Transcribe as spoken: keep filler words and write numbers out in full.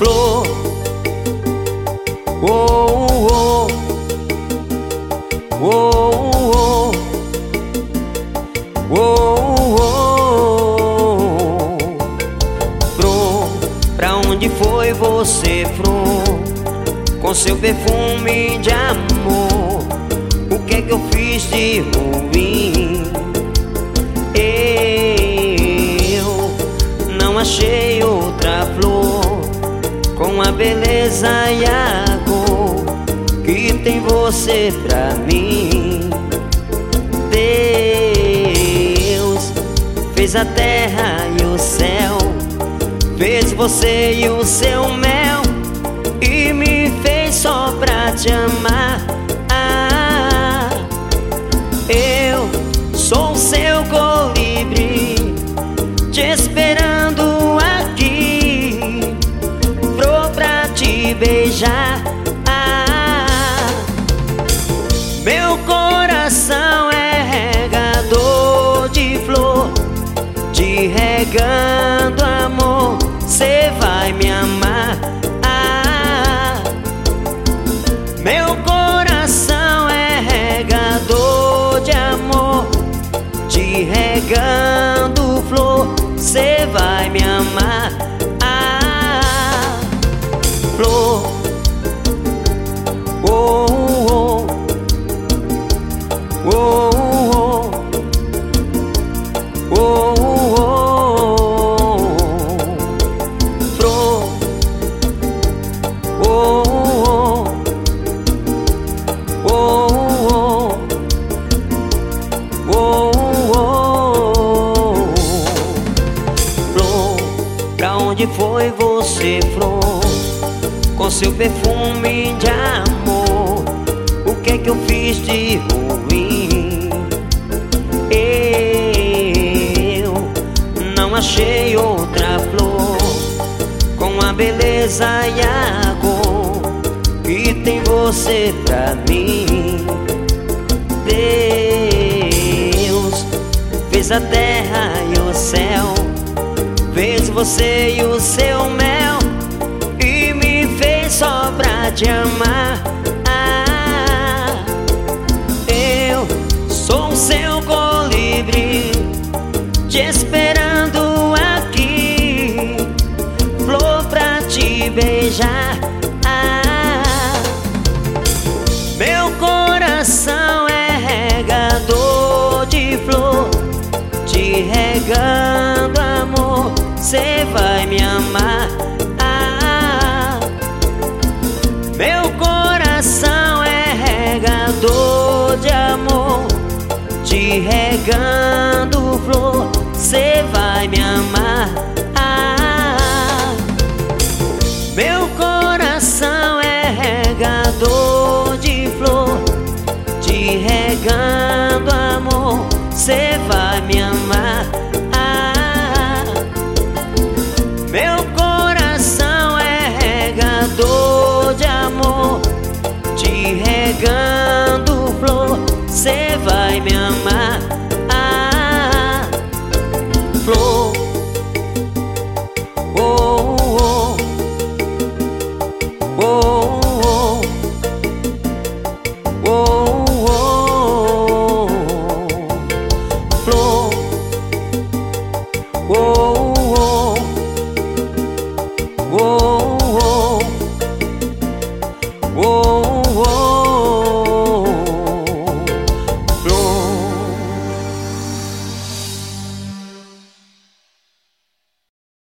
Flor, oh, oh, oh, oh, oh, oh. Flor, pra onde foi você, flor? Com seu perfume de amor, o que é que eu fiz de ruim? Eu não achei outra flor com a beleza e a cor que tem você pra mim. Deus fez a terra e o céu, fez você e o seu mel, e me fez só pra te amar. Ah, eu sou seu colibri, te esperando aqui, flor pra te beijar. Ah, meu coração é regador de flor, te regando amor, cê vai me amar. Ah, meu coração é regador de amor, te regando flor, cê vai me amar. Ah, flor, oh, oh, oh, oh, oh, oh. Flor, oh, oh, oh, oh, oh. Flor, pra onde foi você, flor? Com seu perfume de amor, o que é que eu fiz de ruim? Eu não achei outra flor com a beleza e a cor que tem você pra mim. Deus fez a terra e o céu, fez você e o seu mel, e me fez só pra te amar. Ah, eu sou seu colibri, te esperando aqui, flor pra te beijar. Ah, meu coração é regador de flor, te regando amor, cê vai me amar. Ah, meu coração é regador de amor, te regando flor, cê vai me amar. Ah, meu coração é regador de flor, te regando amor, cê vai me amar. Ah, meu coração é regador de amor, te regando flor, cê vai me amar. Ah, flor, oh, oh, oh, oh, oh, oh. Flor, oh, oh, oh, oh, oh.